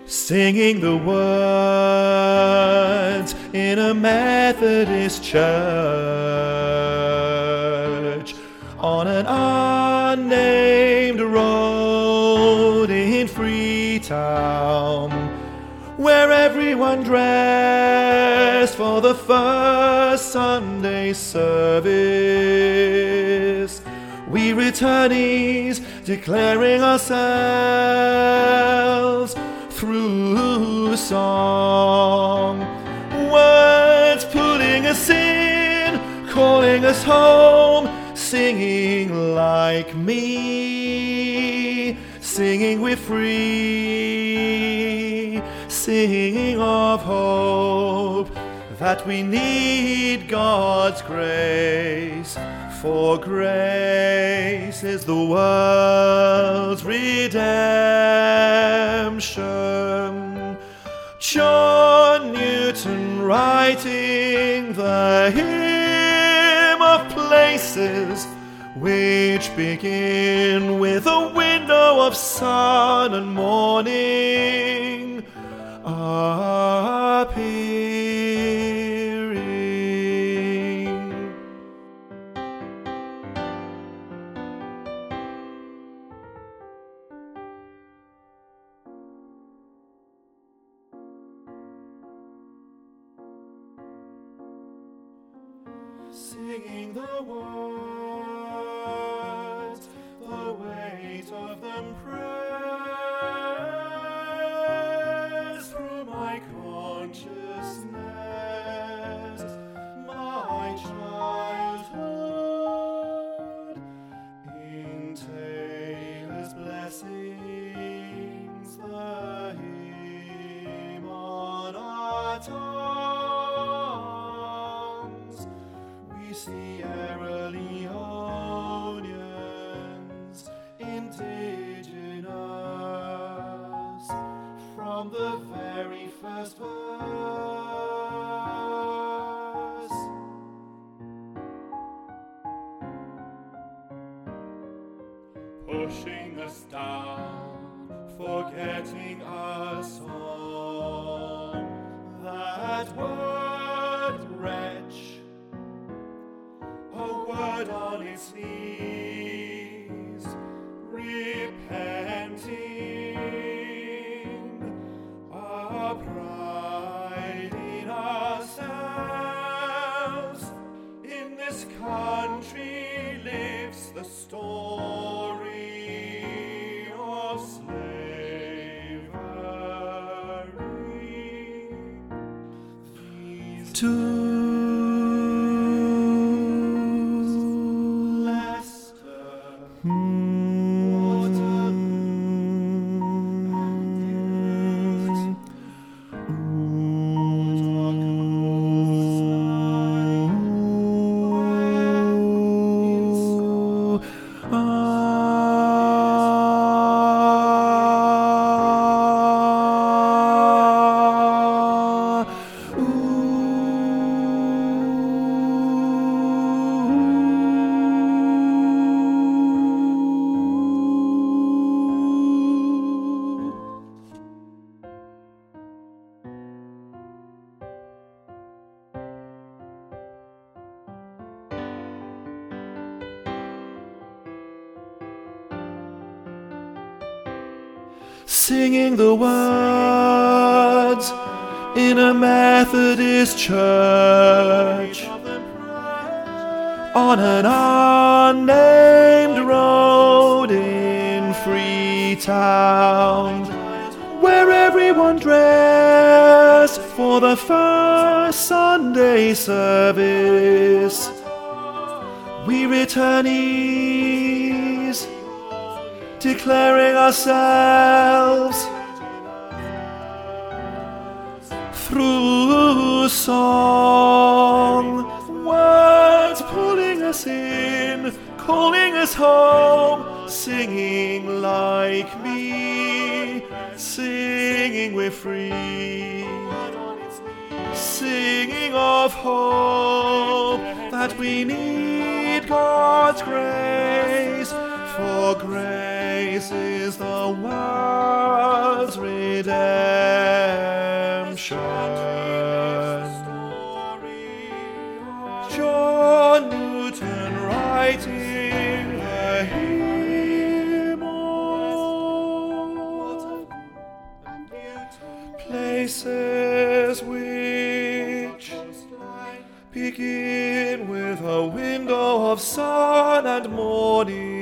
singing the words in a Methodist church on an unnamed road in Freetown, where everyone dressed for the first Sunday service. We returnees declaring ourselves through song, words pulling us in, calling us home, singing like me, singing we're free, singing of hope, that we need God's grace, for grace is the world's redemption. John Newton writing the hymn of places, which begin with a window of sun and morning appearing. Singing the words, the weight of them press through my consciousness, my childhood, in Taylor's blessings, the hymn on our tongues. We see Sierra-Leoneans, indigenous, from the very first verse. Pushing us down, forgetting our song, that word wretch, a word on its knees, repenting, our pride in ourselves. In this country lives the story of slavery. These two singing the words in a Methodist church on an unnamed road in Freetown, where everyone dressed for the first Sunday service. We returnees declaring ourselves through song, words pulling us in, calling us home, singing like me, singing we're free, singing of hope, that we need God's grace, for grace grace is the world's redemption. John Newton writing the hymn, places which begin with a window of sun and morning,